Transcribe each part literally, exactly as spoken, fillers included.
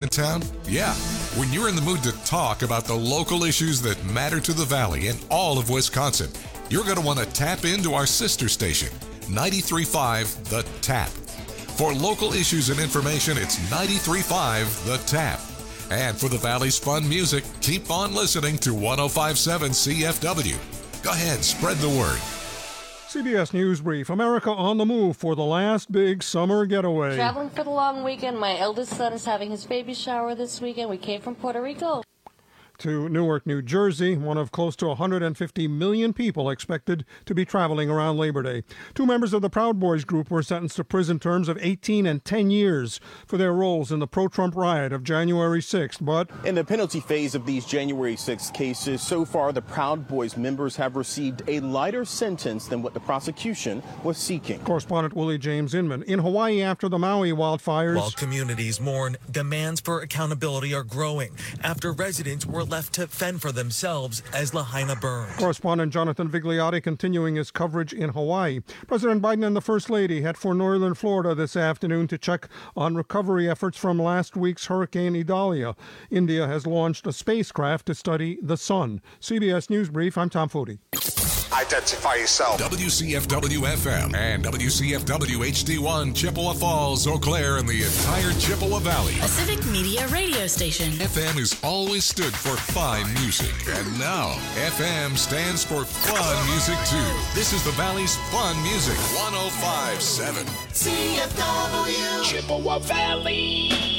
town? Yeah. When you're in the mood to talk about the local issues that matter to the Valley and all of Wisconsin, you're going to want to tap into our sister station, ninety-three point five The Tap. For local issues and information, it's ninety-three point five The Tap. And for the Valley's fun music, keep on listening to one oh five point seven C F W. Go ahead, spread the word. C B S News Brief. America on the move for the last big summer getaway. Traveling for the long weekend. My eldest son is having his baby shower this weekend. We came from Puerto Rico. To Newark, New Jersey, one of close to one hundred fifty million people expected to be traveling around Labor Day. Two members of the Proud Boys group were sentenced to prison terms of eighteen and ten years for their roles in the pro-Trump riot of January sixth. But in the penalty phase of these January sixth cases, so far the Proud Boys members have received a lighter sentence than what the prosecution was seeking. Correspondent Willie James Inman. In Hawaii after the Maui wildfires. While communities mourn, demands for accountability are growing after residents were left to fend for themselves as Lahaina burned. Correspondent Jonathan Vigliotti continuing his coverage in Hawaii. President Biden and the First Lady head for northern Florida this afternoon to check on recovery efforts from last week's Hurricane Idalia. India has launched a spacecraft to study the sun. C B S News Brief, I'm Tom Foti. Identify yourself. W C F W F M and W C F W H D one, Chippewa Falls, Eau Claire, and the entire Chippewa Valley. A Civic Media radio station. F M has always stood for fine music, and now F M stands for fun music too. This is the Valley's fun music, one oh five point seven. C F W Chippewa Valley.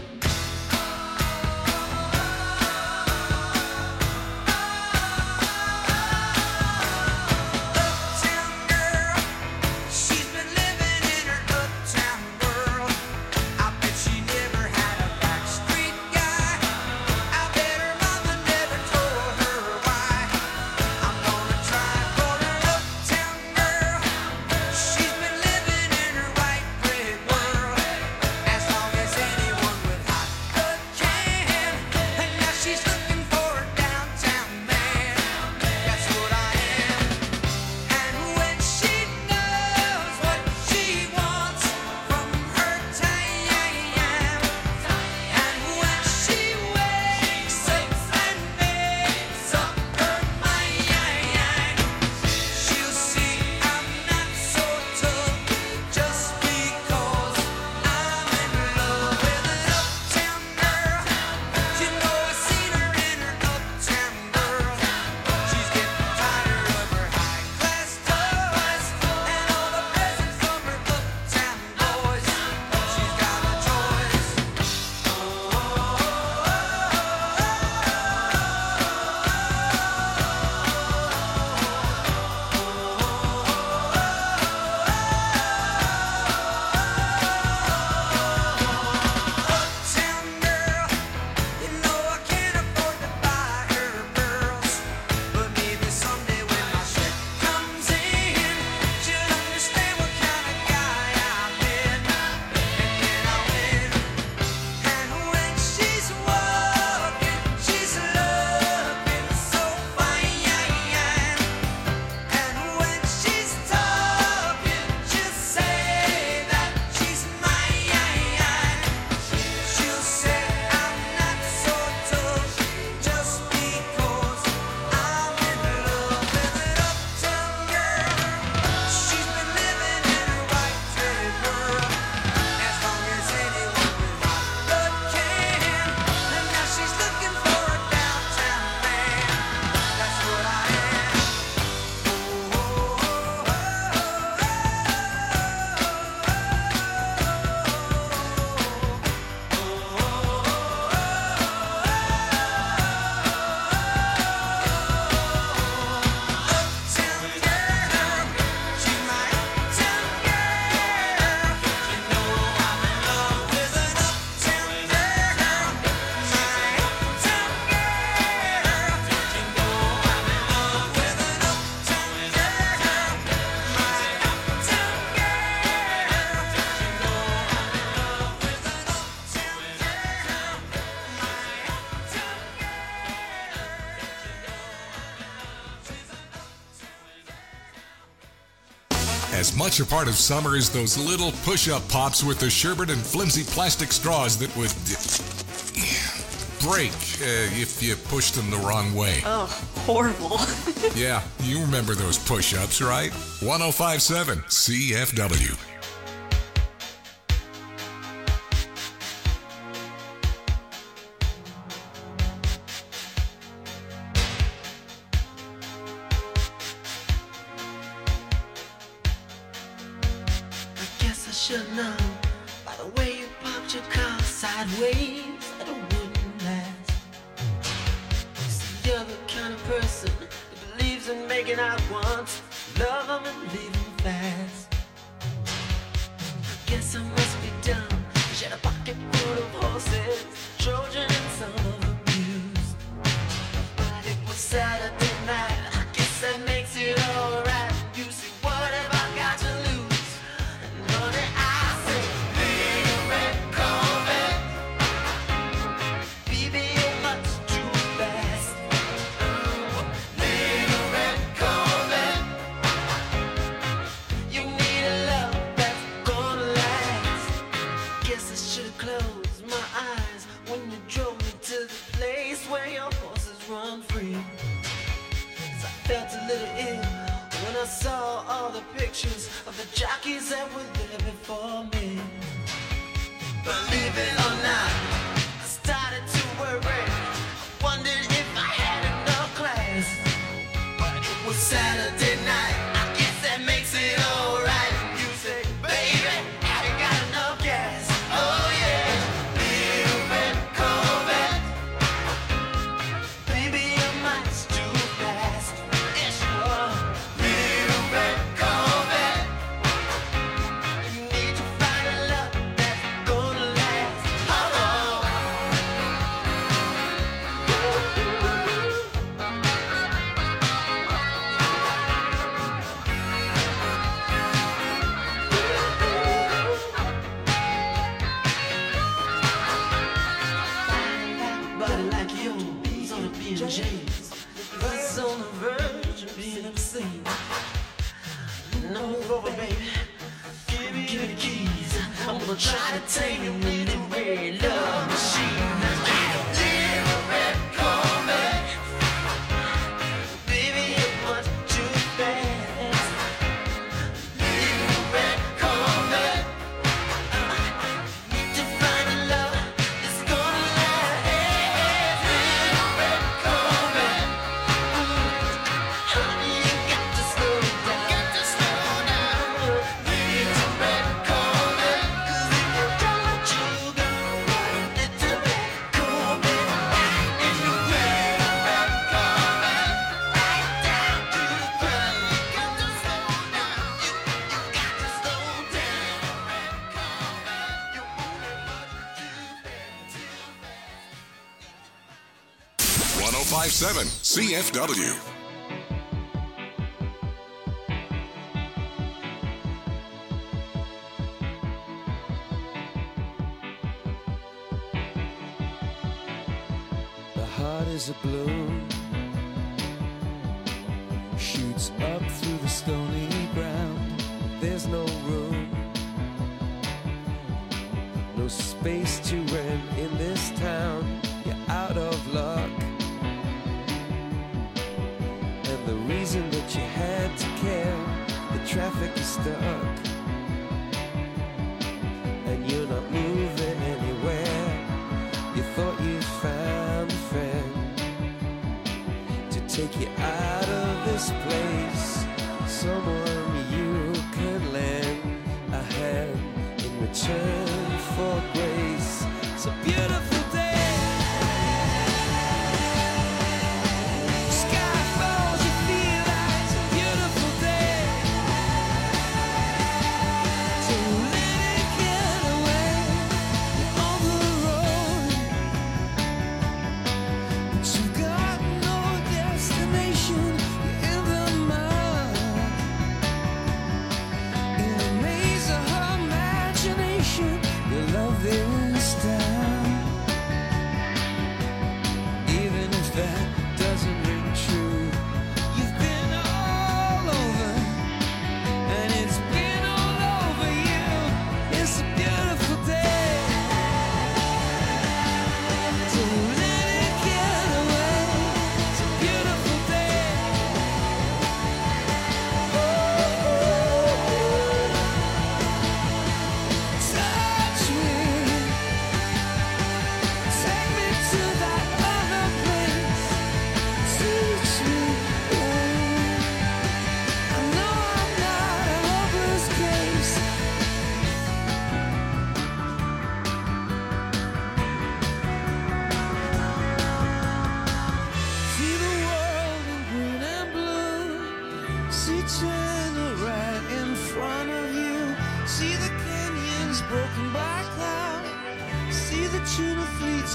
As much a part of summer as those little push-up pops with the sherbet and flimsy plastic straws that would... break uh, if you pushed them the wrong way. Oh, horrible. Yeah, you remember those push-ups, right? one oh five point seven C F W. Should know by the way you parked your car sideways that it wouldn't last. See, you're the kind of person that believes in making out once, love them and leave them fast. I guess I must be dumb. She had a pocket full of horses, Trojan and some of them used. But it was Saturday night. I guess that makes it alright. You see, what have I got to lose? I saw all the pictures of the jockeys that were there before me. Believe it or not, I started to worry. I wondered if I had enough class. But it was Saturday night. I guess that makes it alright. You say, baby, I ain't got enough gas. Oh yeah, little red Corvette. Baby, I might too fast. Yeah, sure. James, was on the verge of being obscene. No, move over, baby. Give me, give me the keys. I'm gonna try to take you in the red love machine. Little red Corvette, baby, you're much too fast. Little red Corvette, need to find a love that's gonna last. Little red Corvette, honey, you got to slow down. Got to slow down. Little red Corvette, 'cause if you don't, you go. Little red Corvette, and the red, red Corvette, right down to the ground. You got to slow down. You, you got to slow down. Red Corvette, you're moving much too fast, too fast. one oh five point seven C F W. The heart is a balloon, shoots up through the stony ground. There's no room, no space to rent in this town. You're out of luck, and the reason that you had to care, the traffic is stuck, and you're not moving anywhere. You thought you found a friend to take you out of this place, someone you could lend a hand in return for grace. It's a beautiful day. Sky falls, you feel like it's a beautiful day. So let it get away on the road. But you got no destination. You're in the mud, in the maze of her imagination. Your love is down.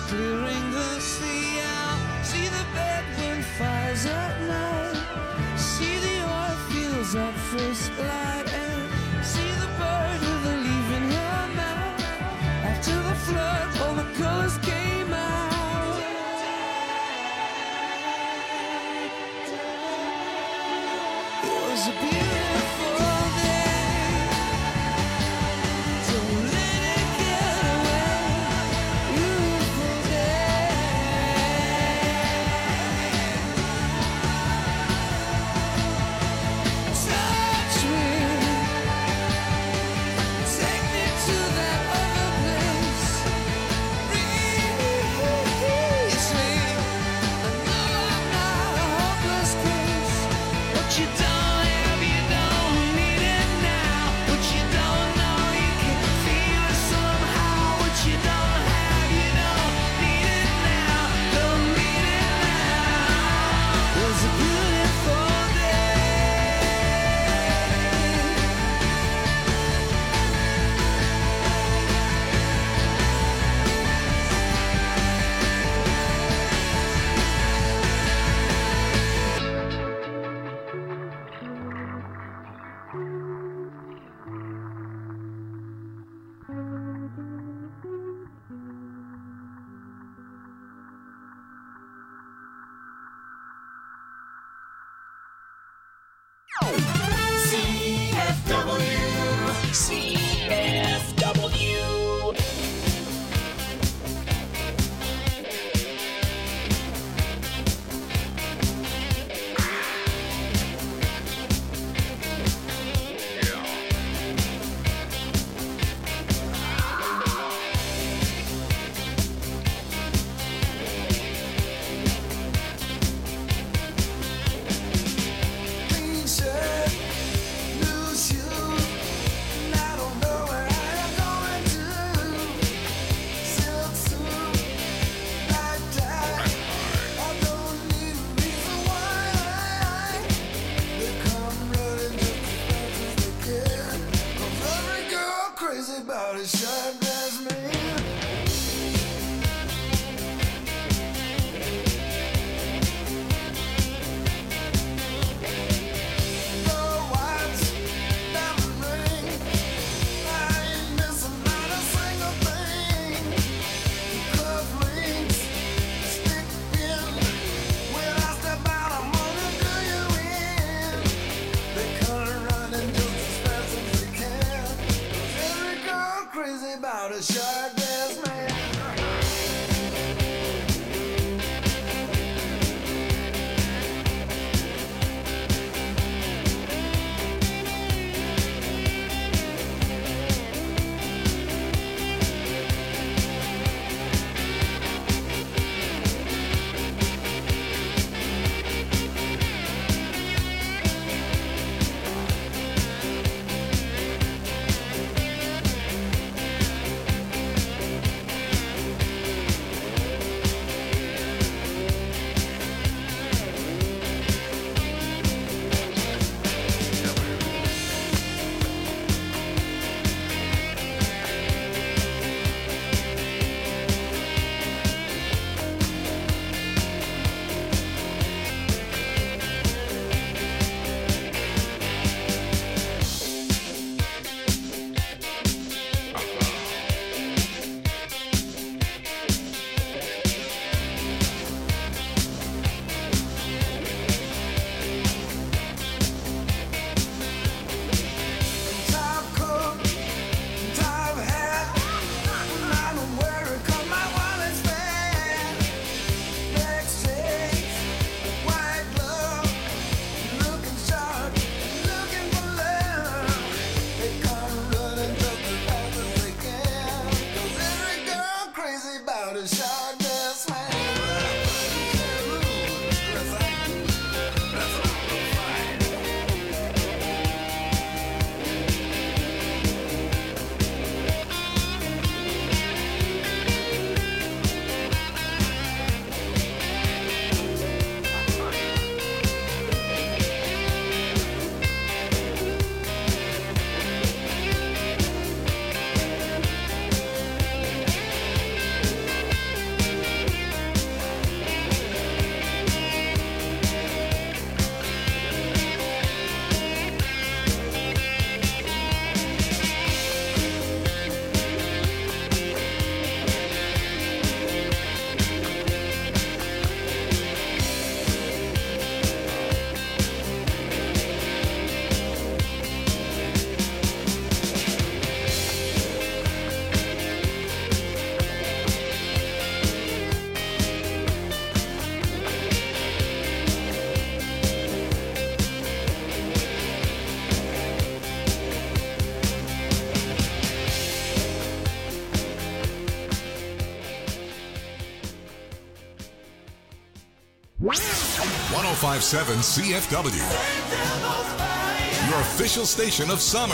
clearing the sea out. See the bedroom fires at night. See the oil fields at first light. And see the bird with a leaf in her mouth. After the flood, all the colors came out. It was a beautiful day. Don't let it get away. Beautiful day. Touch me. Take me to that other place. Release me. I know I'm not a hopeless case. What you don't have, you don't need it now. What you don't know, you can feel it somehow. What you don't have, you don't need it now. Don't need it now. It was a beautiful day. C F W. C F W. Clean shirt, new shoes, and I don't know one oh five point seven C F W, your official station of summer.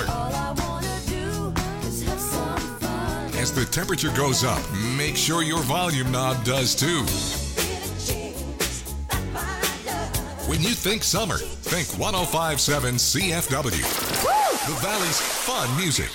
As the temperature goes up, make sure your volume knob does too. When you think summer, think one oh five point seven C F W, the Valley's fun music.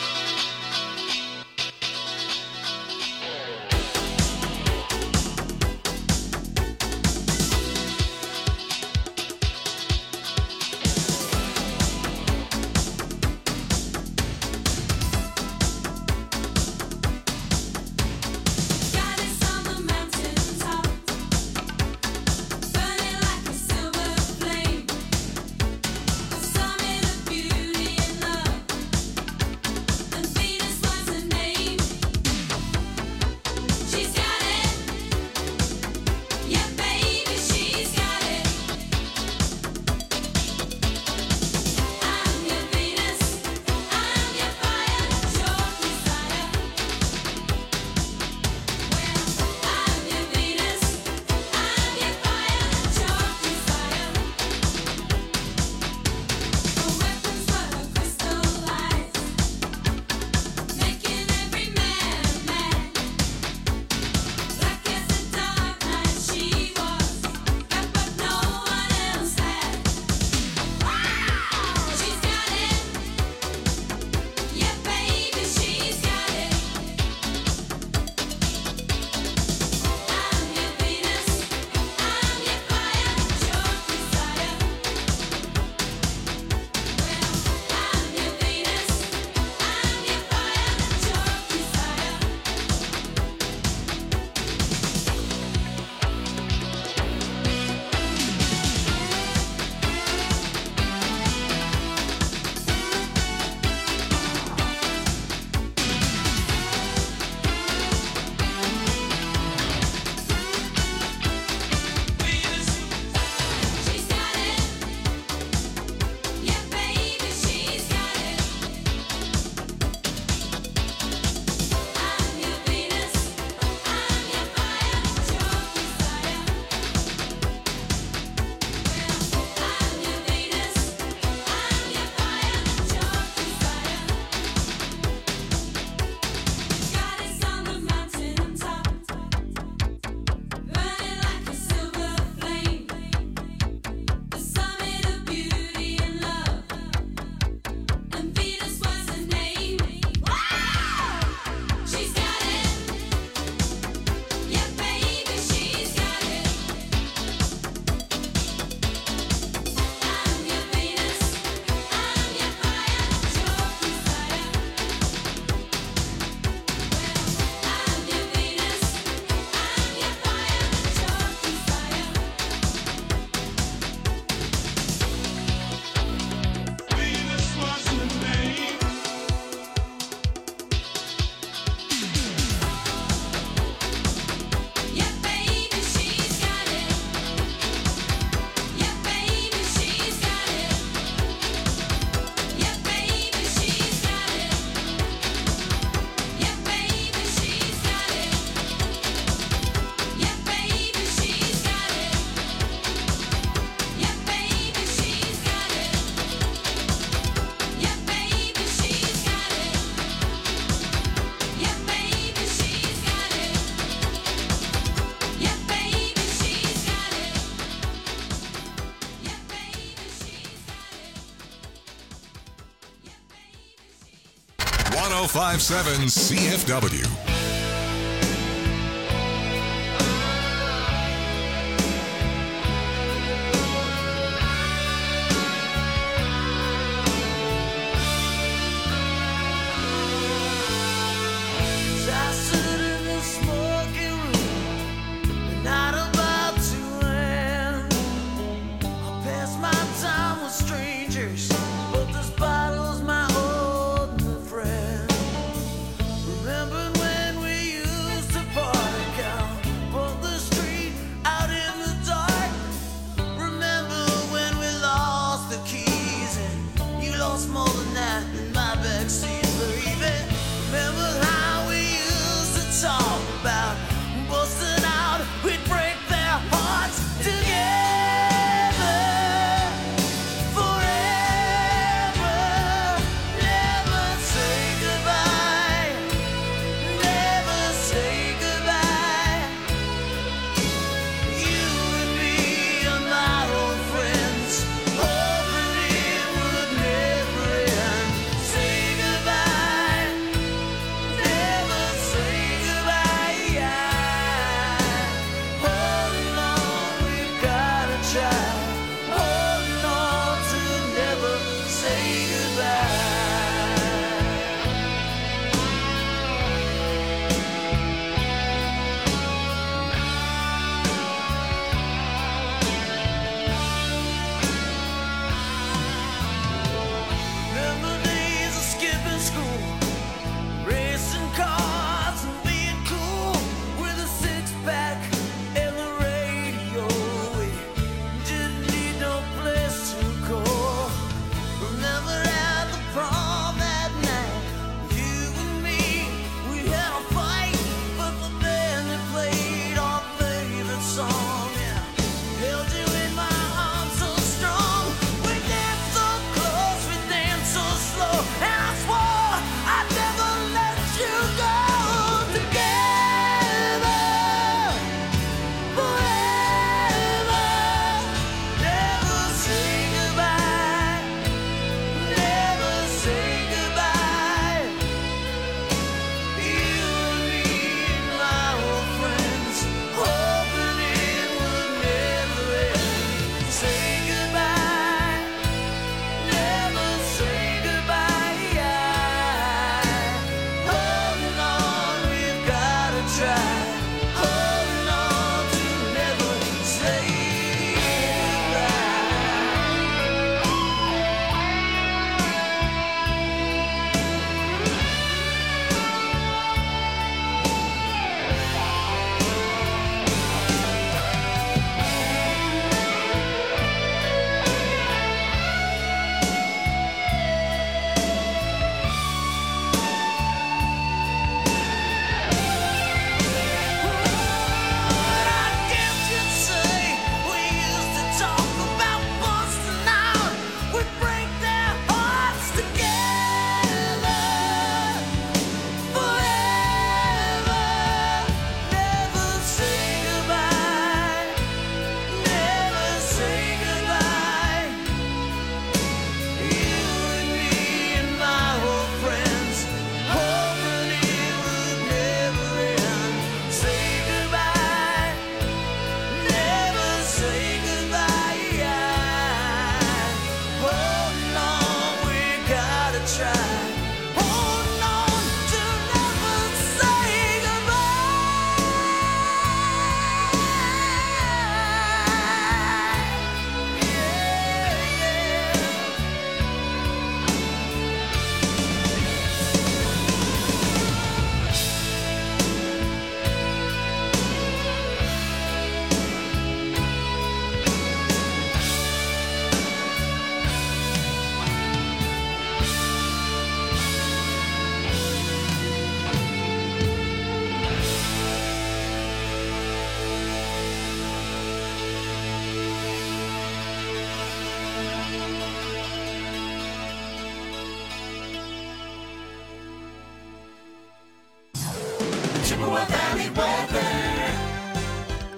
one oh five point seven C F W. Remember when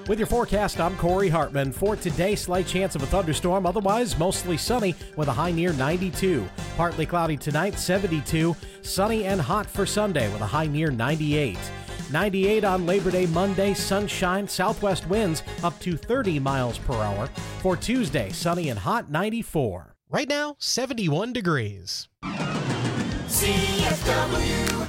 With your forecast, I'm Corey Hartman. For today, slight chance of a thunderstorm, otherwise mostly sunny with a high near ninety-two. Partly cloudy tonight, seventy-two. Sunny and hot for Sunday with a high near ninety-eight. ninety-eight on Labor Day Monday, sunshine, southwest winds up to thirty miles per hour. For Tuesday, sunny and hot, ninety-four. Right now, seventy-one degrees. C F W.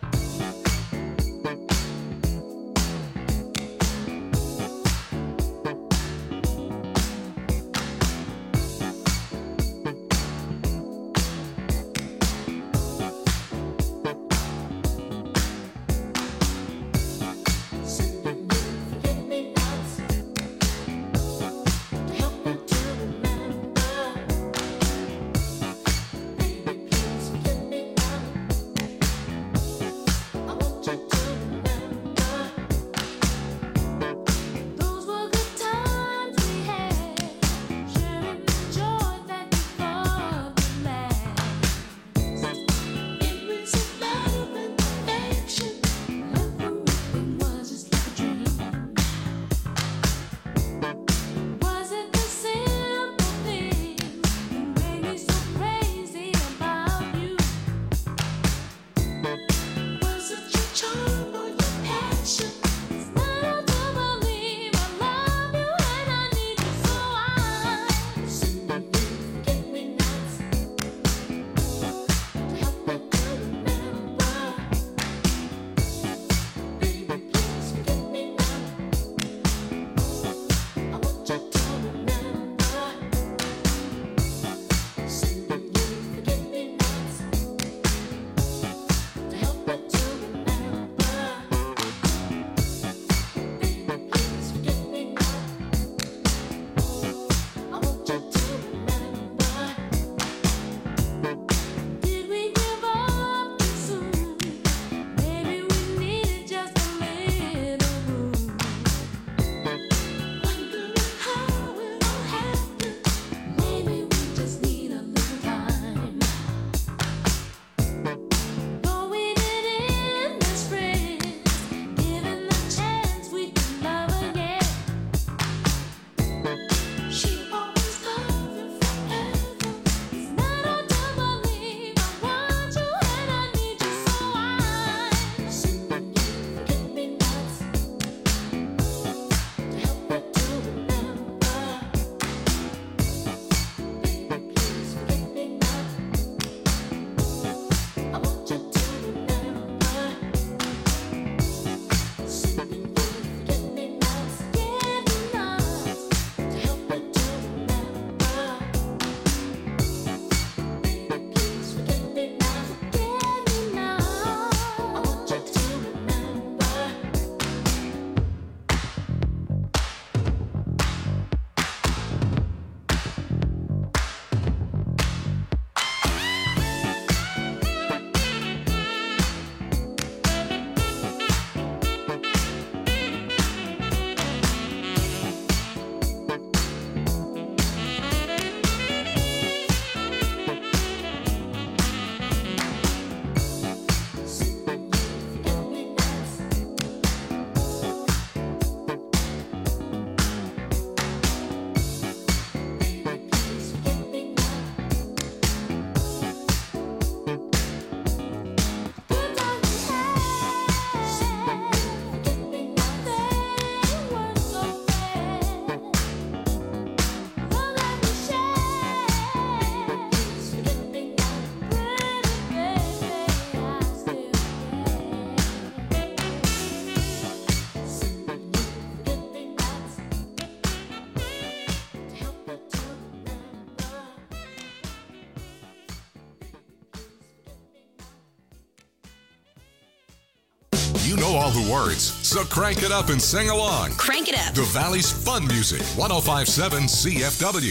You know all the words, so crank it up and sing along. Crank it up. The Valley's fun music, one oh five point seven C F W.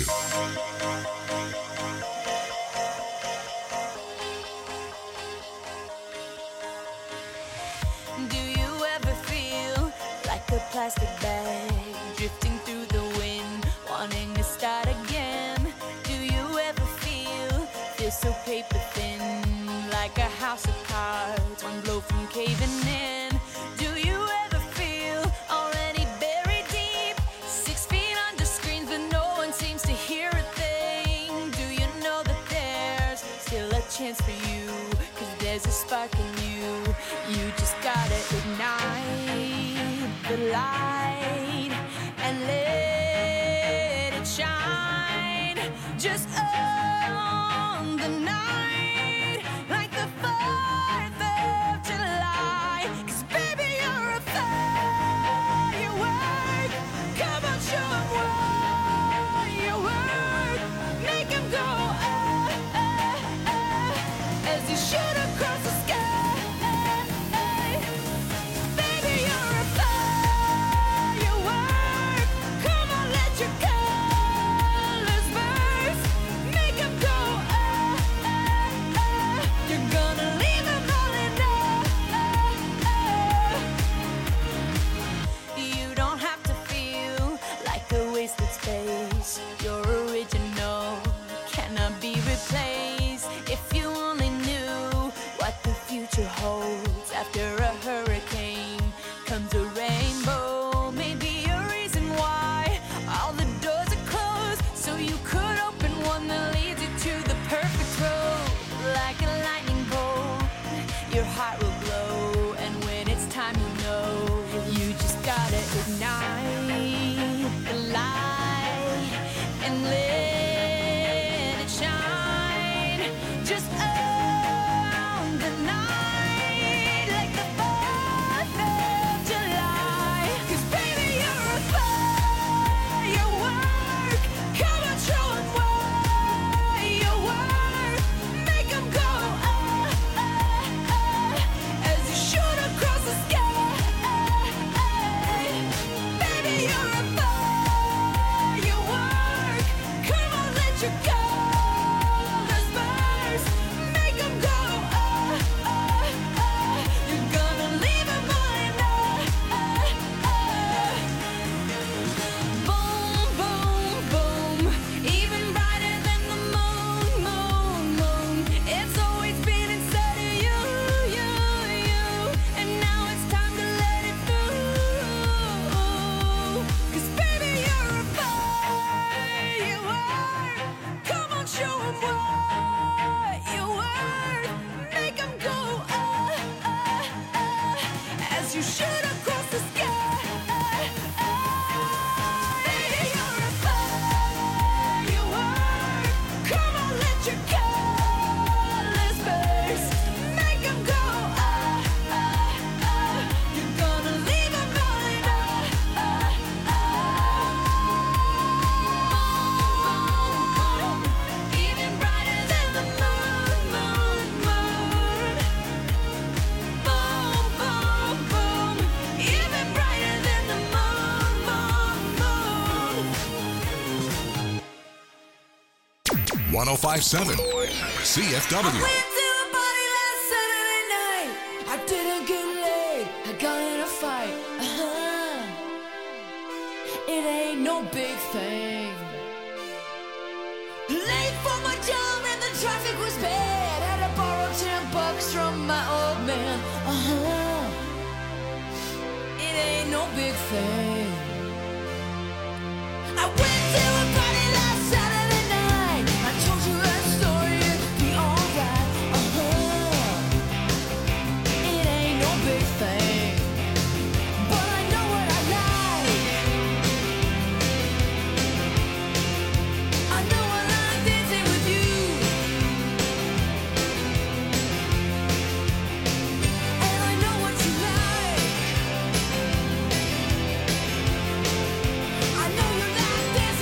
Do you ever feel like a plastic bag drifting through the wind, wanting to start again? Do you ever feel, feel so paper thin, like a house of cards, one blow from caving in? Do you ever feel already buried deep? spark in you. You just gotta ignite the light and let it shine. Just on the night, like the fourth of July. 'Cause baby, you're a firework. Come on, show 'em what you work. Make 'em go ah, ah, ah, as you shoot across the sky. Baby, you're a firework. Come on, let your colors burst. Make 'em go ah, ah, ah. You're gonna leave 'em all in awe. You don't have to feel like a wasted space. You're original, cannot be replaced. If you only knew what the future holds. After a hurricane comes a rainbow. Maybe a reason why all the doors are closed, so you could open one that leads you to the perfect road. Like a lightning bolt, your heart will glow, and when it's time, you know you just gotta ignite the light and let it shine. Just on the night, like the fourth of July. 'Cause baby, you're a firework. Come on, show 'em what you work. Make 'em go ah, ah, ah, as you shoot across the sky. Baby, you're a firework. Come on, let your colors burst. Make 'em go ah, ah, ah. You're gonna leave 'em all in awe. Boom, boom, boom. Even brighter than the moon, moon, moon. It's always been inside of you, you, you. And now it's time to let it through. 'Cause baby, you're a firework. Come on, show 'em what you worth. Make 'em go ah, ah, ah, as you shoot across the sky. Baby, you're a firework. Come on, let your colors burst. Make 'em go ah, ah, ah. You're gonna leave 'em all in awe. Even brighter than the moon, moon, moon. Boom, boom, boom. Even brighter than the moon, moon, moon. one oh five point seven C F W. Went to a party last Saturday night. I didn't get laid. I got in a fight. Uh-huh. It ain't no big thing. Late for my job and the traffic was bad. Had to borrow ten bucks from my old man. Uh-huh. It ain't no big thing. I went to a party last Saturday night. I told you that story, it'd be alright. Uh-huh. It ain't no big thing. But I know what I like. I know I like dancing with you. And I know what you like. I know you like dancing.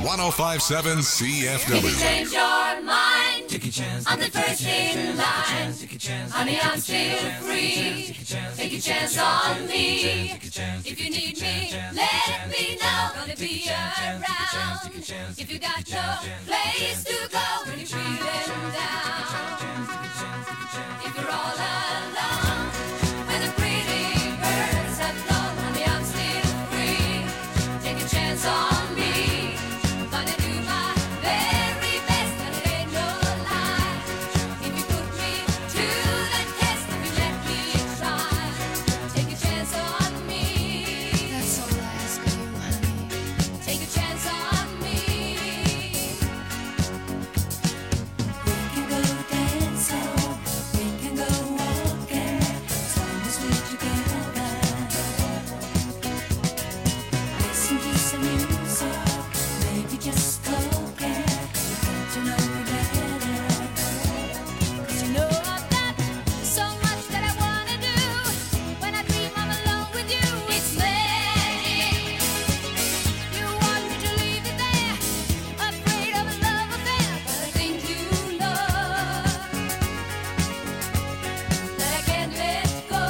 one oh five point seven C F If you W. change your mind, take a chance. I'm the first in line. Honey, I'm still free. Take a chance on me. If you need me, let me know. Gonna be around. If you got no place to go when you're feeling down. If you're all alone, when the pretty birds have flown, honey, I'm still free. Take a chance on me. Gonna do my very best, and it ain't no lie. If you put me to the test, if you let me try, take a chance on me. That's all I ask of you, honey. Take a chance on me. We can go dancing, we can go walking, as long as we're together. Listen to some music, maybe just talking, get to know me better. 'Cause you know I've got so much that I wanna do. When I dream I'm alone with you, it's magic. You want me to leave it there, afraid of a love affair, but I think you know that I can't let go.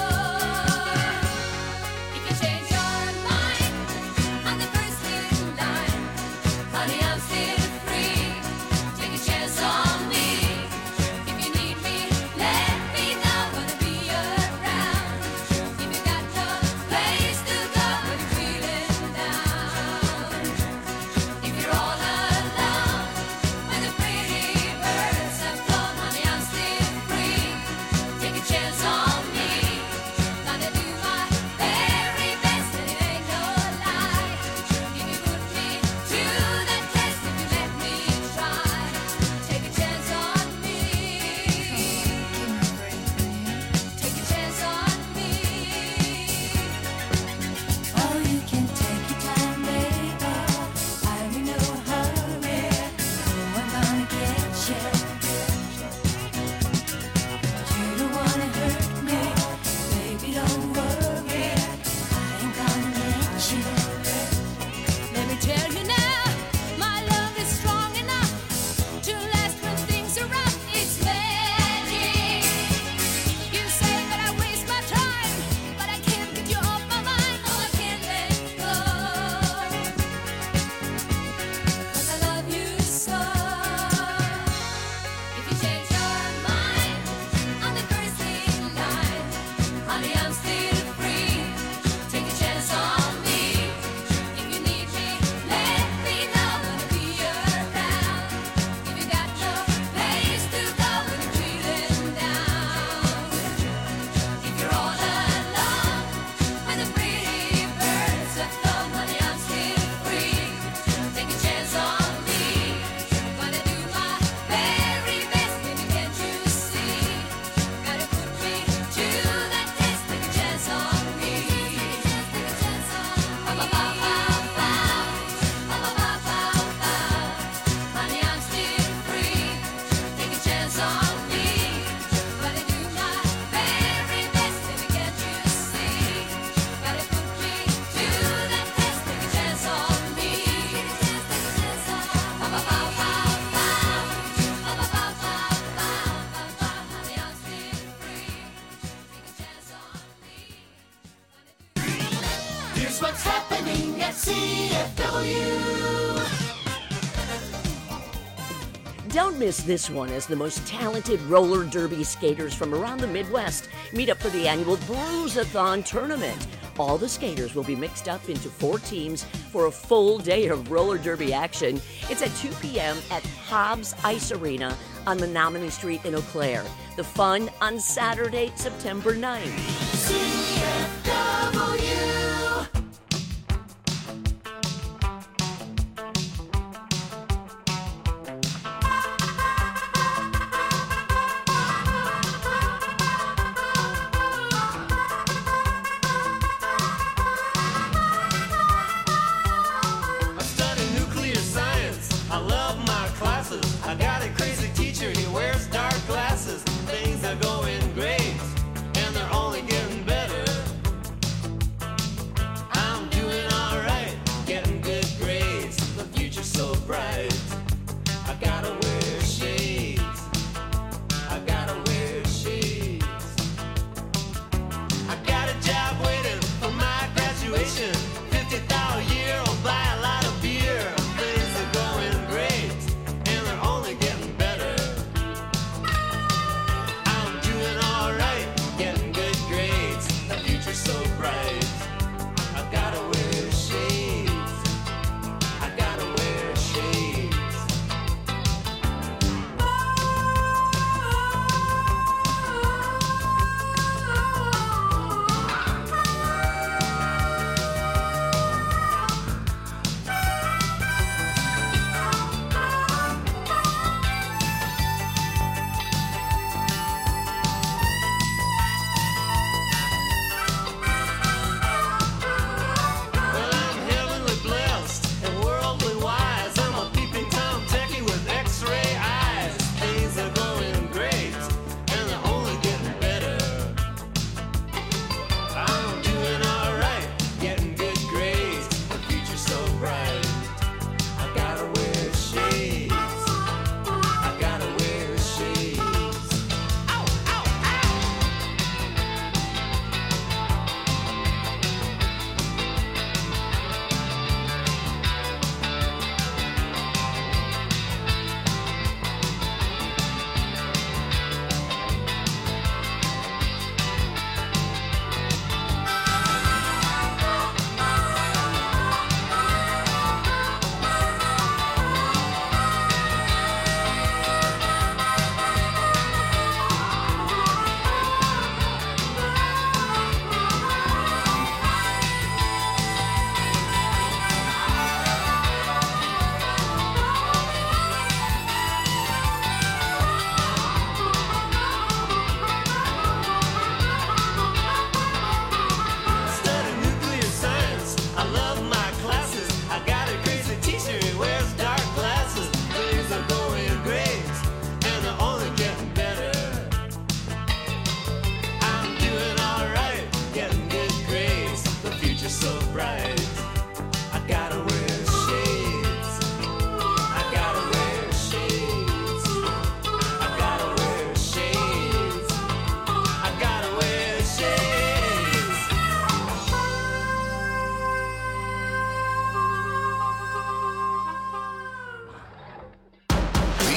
If you change your mind, I'm the first in line. Honey, I'm still free. Take a chance on me. If you need me, let me know. Gonna be around. If you got no place to go when you're feeling down. If you're all alone, when the pretty birds have flown, honey, I'm still free. Take a chance on me. Gonna do my very best, and it ain't no lie. If you put me to the test, if you let me try, take a chance on me. Take a chance on me. Oh, you can take your time, baby. I'm in no hurry. Oh, I'm gonna get you. You don't wanna hurt me, baby. Don't worry. I ain't gonna let you. Let me tell you now, my love is strong enough to last when things are rough. It's magic. You say that I waste my time, but I can't get you off my mind. Oh, I can't let go. 'Cause I love you so. If you change your mind, I'm the first in line. Honey, I'm still free. Take a chance on me. If you need me, let me know. Gonna be around. If you got no place to go when you're feeling down. If you're all alone, when the pretty birds have flown, honey, I'm still free. Take a chance on me. Gonna do my very best, baby, can't you see? Gotta put me to that test. Take a chance on me. Take a chance on me. Ba-ba-ba-ba-ba. Ba-ba-ba-ba-ba. Honey, I'm still free. Take a chance on me. Gonna do my very best, baby, can't you see? Gotta put me to that test. Take a chance on me. Ba-ba-ba-ba-ba. Ba-ba-ba-ba-ba. Honey, I'm still free. Take a chance on me. Here's what's happening at C F W. Don't miss this one as the most talented roller derby skaters from around the Midwest meet up for the annual Bruisathon tournament. All the skaters will be mixed up into four teams for a full day of roller derby action. It's at two p.m. at Hobbs Ice Arena on Menominee Street in Eau Claire. The fun on Saturday, September ninth. C F W. I study nuclear science. I love my classes. I got a crazy teacher. He wears dark glasses. Things are going great, and they're only getting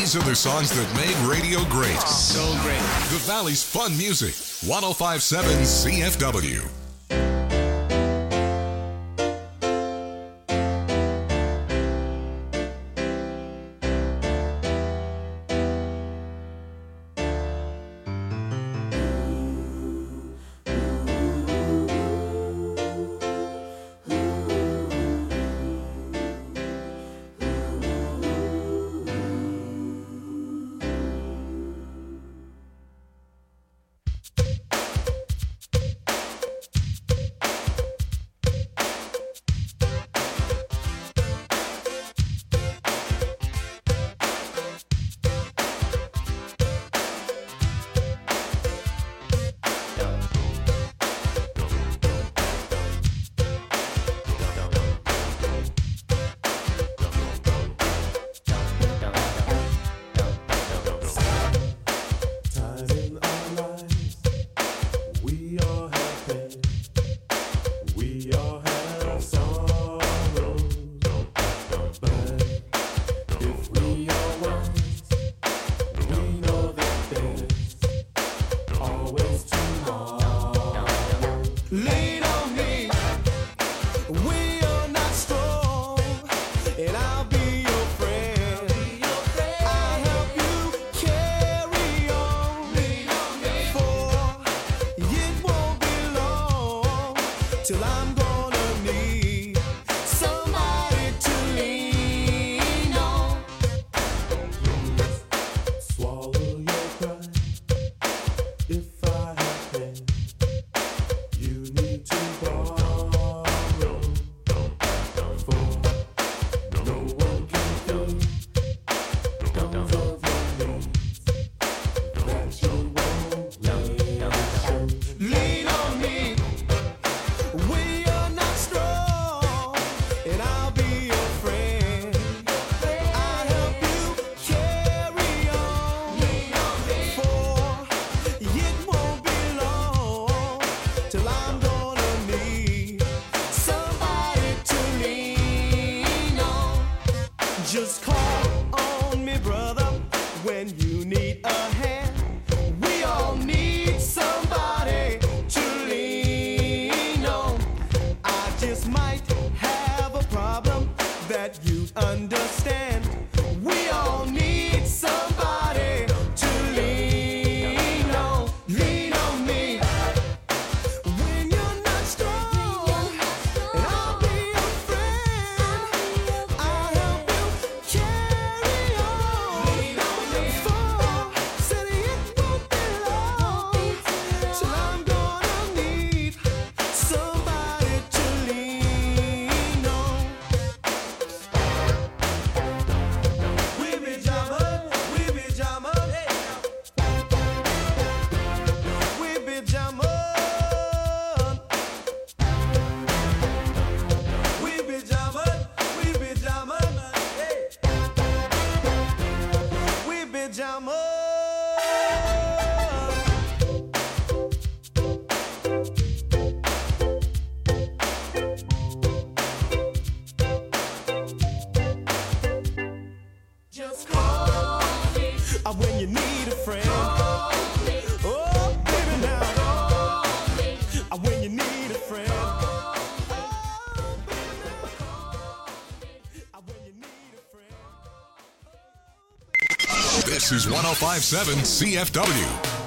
These are the songs that made radio great. So great. The Valley's fun music. one oh five point seven C F W. This is one oh five point seven C F W.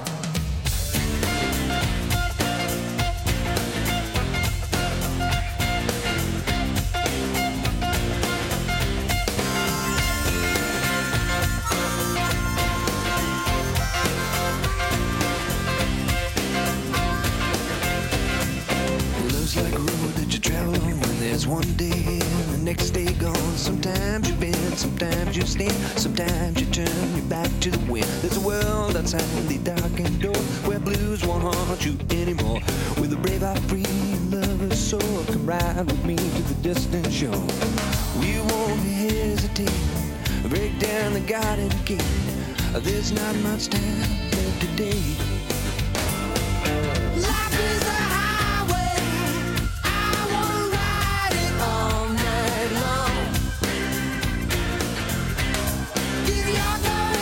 Love's like a road that you travel on when there's one day here and the next day gone. Sometimes you bend, sometimes you stand, sometimes you turn your back to the wind. There's a world outside the darkened door where blues won't haunt you anymore. With a brave heart free and lover's soul, come ride with me to the distant shore. We won't hesitate, break down the garden gate. There's not much time left today. Life is a highway, I wanna ride it all night long. Give your love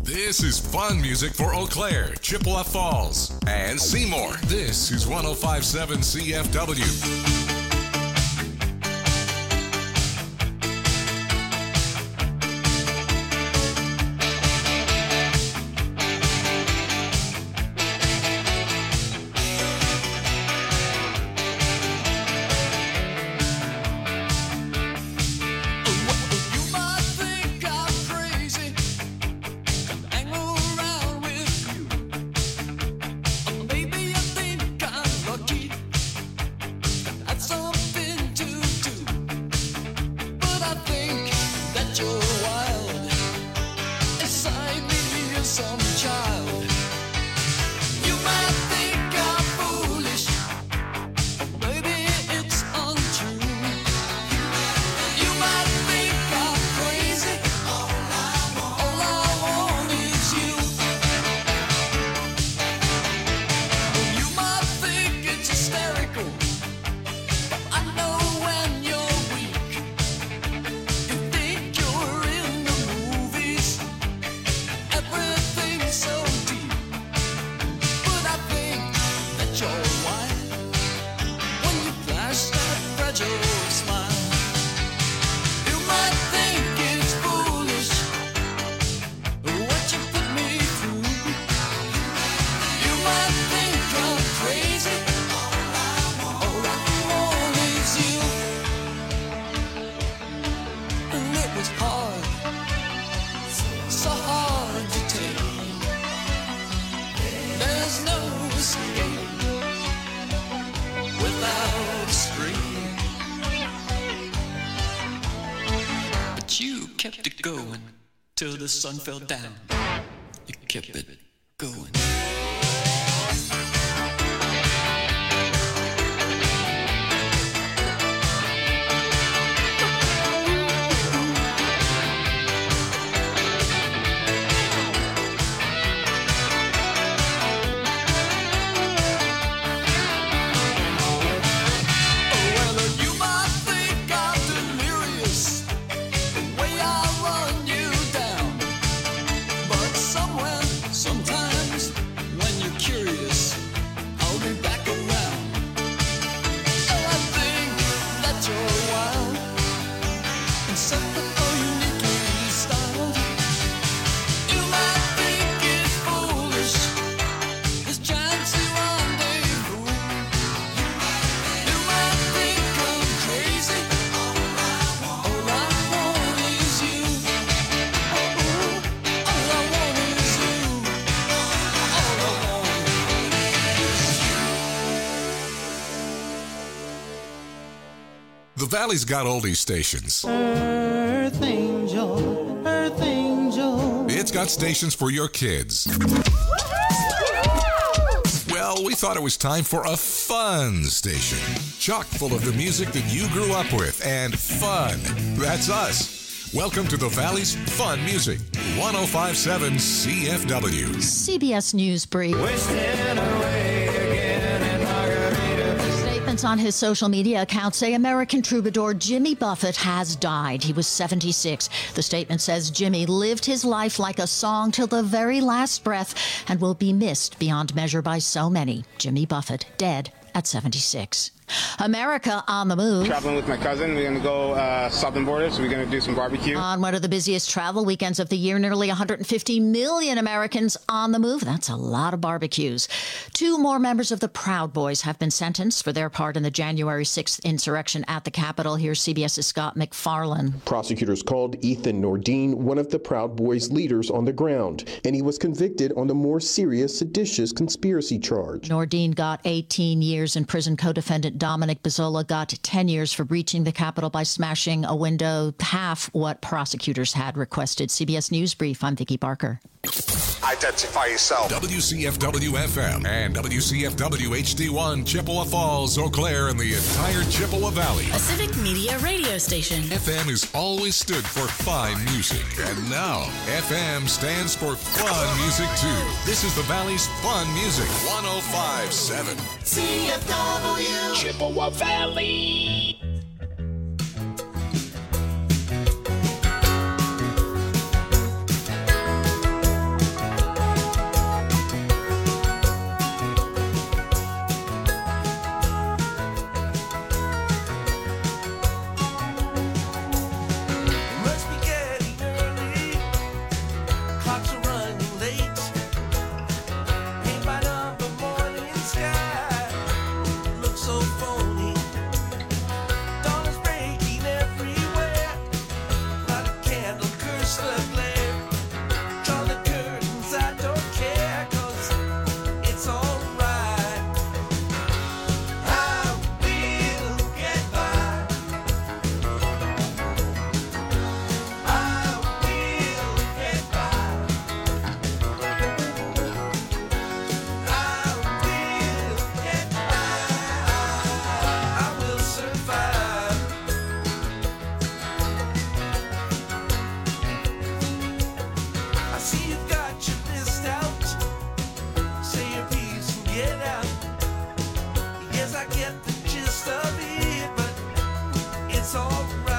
This is fun music for Eau Claire, Chippewa Falls, and Seymour. This is one oh five point seven C F W. Till the sun fell down, you kept it going. The Valley's got oldie stations. Earth Angel, Earth Angel. It's got stations for your kids. Well, we thought it was time for a fun station. Chock full of the music that you grew up with and fun. That's us. Welcome to the Valley's Fun Music. one oh five point seven C F W. C B S News Brief. Statements on his social media account say American troubadour Jimmy Buffett has died. He was seventy-six. The statement says Jimmy lived his life like a song till the very last breath and will be missed beyond measure by so many. Jimmy Buffett, dead at seventy-six. America on the move. Traveling with my cousin. We're going to go uh, southern border, so we're going to do some barbecue. On one of the busiest travel weekends of the year, nearly one hundred fifty million Americans on the move. That's a lot of barbecues. Two more members of the Proud Boys have been sentenced for their part in the January sixth insurrection at the Capitol. Here's CBS's Scott McFarlane. Prosecutors called Ethan Nordine one of the Proud Boys' leaders on the ground, and he was convicted on the more serious seditious conspiracy charge. Nordine got eighteen years in prison. Co-defendant Dominic Bezzola got ten years for breaching the Capitol by smashing a window, half what prosecutors had requested. C B S News Brief, I'm Vicki Barker. Identify yourself. W C F W F M and W C F W H D one, Chippewa Falls, Eau Claire, and the entire Chippewa Valley. A Civic Media radio station. F M has always stood for fine music, and now F M stands for fun music too. This is the Valley's Fun Music, one oh five point seven. C F W Chippewa Valley. it's alright.